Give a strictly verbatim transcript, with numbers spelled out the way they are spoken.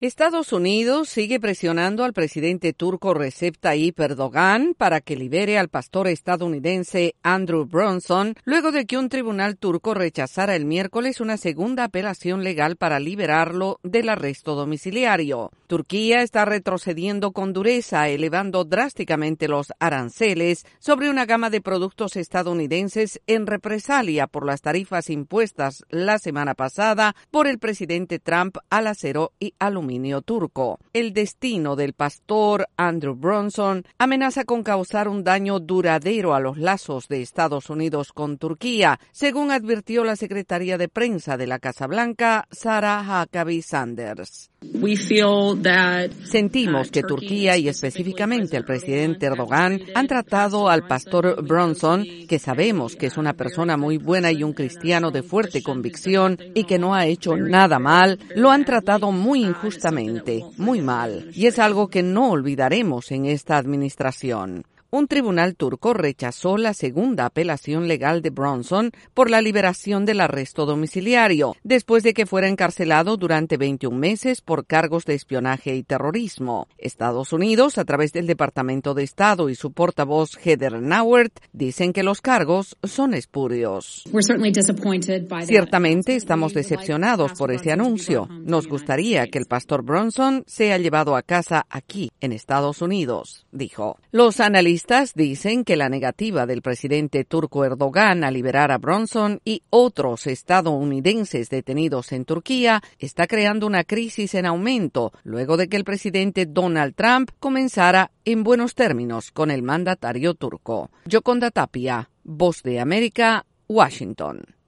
Estados Unidos sigue presionando al presidente turco Recep Tayyip Erdogan para que libere al pastor estadounidense Andrew Brunson, luego de que un tribunal turco rechazara el miércoles una segunda apelación legal para liberarlo del arresto domiciliario. Turquía está retrocediendo con dureza, elevando drásticamente los aranceles sobre una gama de productos estadounidenses en represalia por las tarifas impuestas la semana pasada por el presidente Trump al acero y aluminio turco. El destino del pastor Andrew Brunson amenaza con causar un daño duradero a los lazos de Estados Unidos con Turquía, según advirtió la secretaria de prensa de la Casa Blanca, Sarah Huckabee Sanders. Sentimos que Turquía y específicamente el presidente Erdogan han tratado al pastor Brunson, que sabemos que es una persona muy buena y un cristiano de fuerte convicción y que no ha hecho nada mal, lo han tratado muy injustamente, muy mal, y es algo que no olvidaremos en esta administración. Un tribunal turco rechazó la segunda apelación legal de Brunson por la liberación del arresto domiciliario, después de que fuera encarcelado durante veintiún meses por cargos de espionaje y terrorismo. Estados Unidos, a través del Departamento de Estado y su portavoz Heather Nauert, dicen que los cargos son espurios. Ciertamente estamos decepcionados por ese anuncio. Nos gustaría que el pastor Brunson sea llevado a casa aquí, en Estados Unidos, dijo. Los analistas dicen que la negativa del presidente turco Erdogan a liberar a Brunson y otros estadounidenses detenidos en Turquía está creando una crisis en aumento luego de que el presidente Donald Trump comenzara en buenos términos con el mandatario turco. Yoconda Tapia, Voz de América, Washington.